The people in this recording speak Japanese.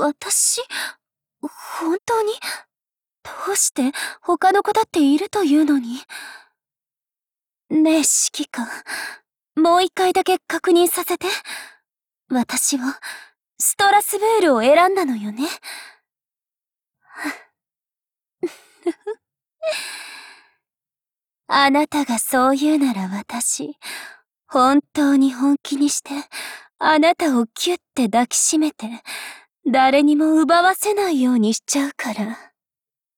私、本当に？どうして他の子だっているというのに。ねえ、指揮官。もう一回だけ確認させて。私は、ストラスブールを選んだのよね。あなたがそう言うなら私、本当に本気にして、あなたをキュッて抱きしめて、誰にも奪わせないようにしちゃうから。